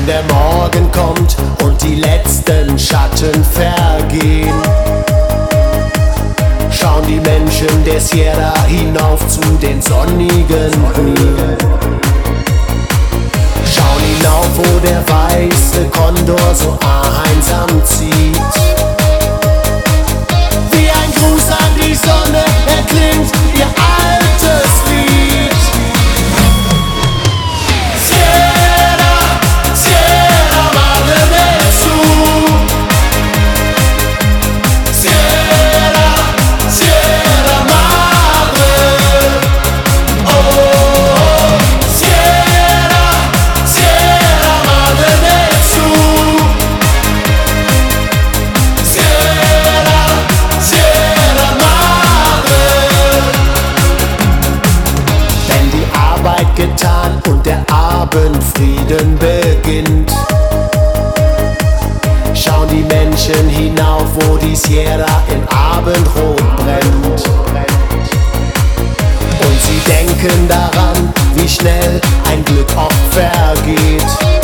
Wenn der Morgen kommt und die letzten Schatten vergehen, schauen die Menschen der Sierra hinauf zu den sonnigen Höhen. Schauen hinauf, wo der weiße Kondor so einsam zieht. Wie ein Gruß an die Sonne erklingt ihr altes Lied. Sierra, Sierra Madre del Sur. Sierra, Sierra Madre. Oh, Sierra, Sierra Madre del Sur. Sierra, Sierra Madre. Wenn die Arbeit getan und der Abendfrieden beginnt, schauen die Menschen hinauf, wo die Sierra in Abendrot brennt. Und sie denken daran, wie schnell ein Glück oft vergeht.